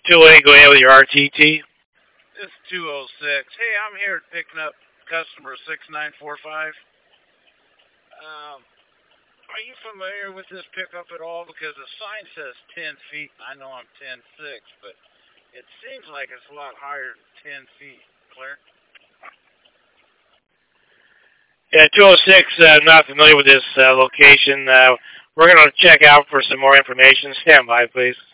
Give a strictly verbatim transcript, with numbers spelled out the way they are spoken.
two oh eight, go ahead with your R T T. This is two oh six. Hey, I'm here picking up customer six nine four five. Um, are you familiar with this pickup at all? Because the sign says ten feet. I know I'm ten six, but it seems like it's a lot higher than ten feet. Claire? Yeah, two oh six, uh, I'm not familiar with this uh, location. Uh, we're going to check out for some more information. Stand by, please.